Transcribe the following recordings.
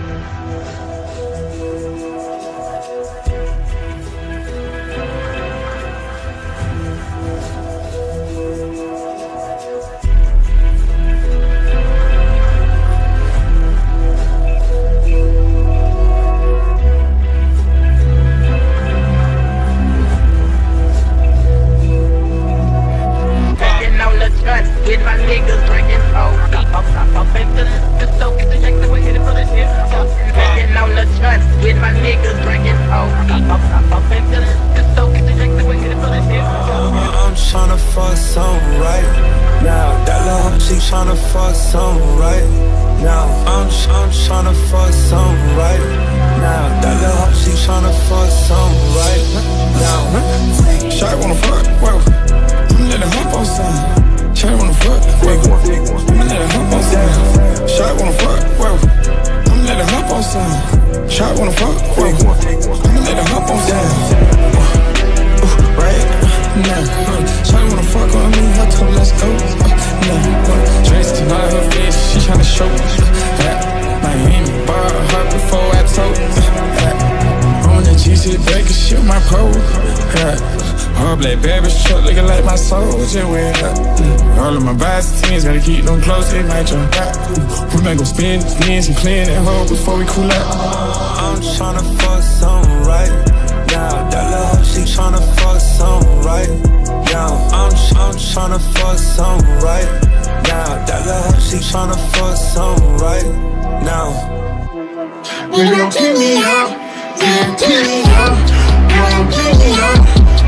With my niggas drinking cold. Up into the stove, get the jack that we're hitting for the shit. Sitting on the trucks with my niggas drinking cold. Up into the stove, get the jack that we're hitting for the shit. I'm tryna fuck something right now. That little hoe, she tryna fuck something right now. I'm tryna fuck something right now. That little hoe, she tryna fuck something right now. Shawty wanna fuck, whoa. I'm letting her fuck something. Shawty wanna fuck, whoa. I'm letting her fuck something. Shawty wanna fuck, whoa. I'm letting her fuck something. Shawty wanna fuck, whoa. I'm letting her fuck something. Right now, Shawty wanna fuck on me. I told her let's go. Dressed to not her face, she tryna show. Miami bar her before I told. On the GC Baker, shit my pole. All black Beverage truck looking like my soldier wear up. All of my vice teams gotta keep them close, they might jump out. We might go spin and clean that hole before we cool out. I'm tryna fuck something right now. That little hoe, she tryna fuck something right now. I'm tryna fuck something right now. That little hoe, she tryna fuck something right now. You gon' keep me up, you gon' keep me up, you gon' keep me up.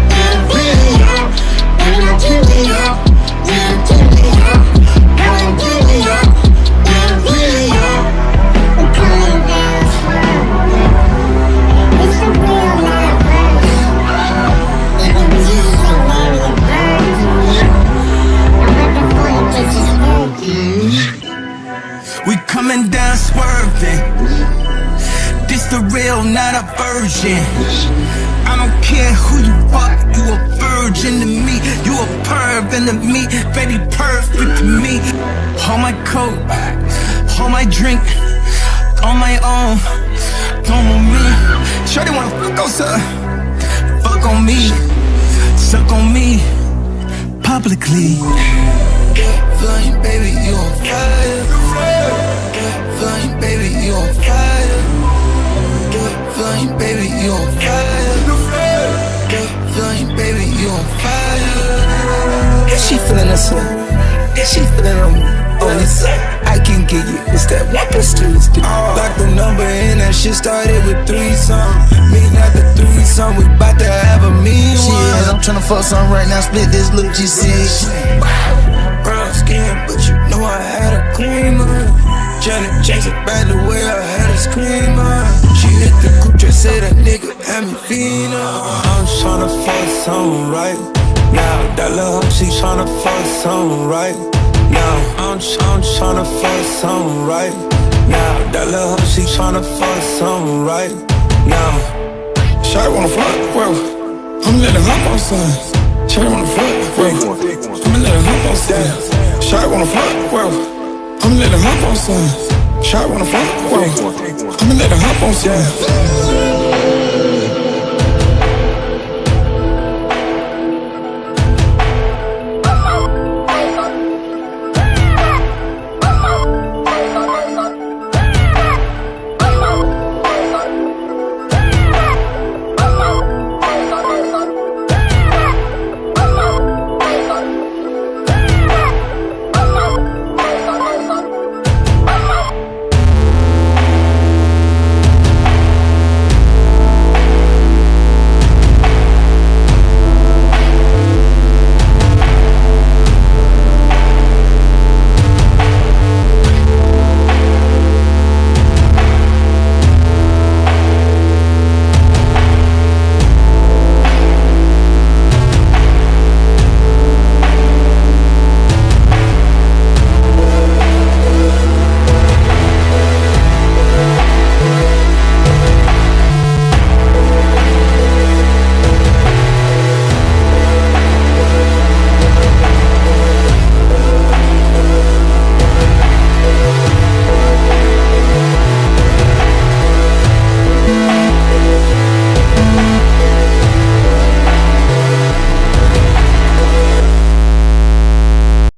We coming down swerving. This the real, not a virgin. I don't care who you fuck, you a virgin to me. You a perv into me, baby perfect to me. Hold my coat, hold my drink, on my own, don't want me. Shorty wanna fuck on something, fuck on me, suck on me, publicly. Flying baby, you on fire. Flying baby, you on fire. Flying baby, you on fire. Flying baby, you on fire. Is she feeling us up? Is she feeling on this? I can get you. It's that 1+2. Lock the number in, that shit started with 3 songs. Me not the 3 song, we bout to have a mean one. Shit, I'm tryna fuck something right now. Split this look, GC. Brown skin, but you know I had a creamer. Janet Jackson back the way I had a screamer. She hit the coupe, just say that nigga had me feeling. I'm tryna fuck something right now. That little hoe, she tryna fuck something right now. I'm tryna fuck something right now. That little hoe, she tryna fuck something right now. Shawty wanna fuck, whoa. I'm letting her fuck something. Shawty wanna fuck, whoa. I'm letting her fuck something. Shawty wanna fuck, whoa. I'm letting her fuck something. Shawty wanna fuck, whoa. I'm letting her fuck something.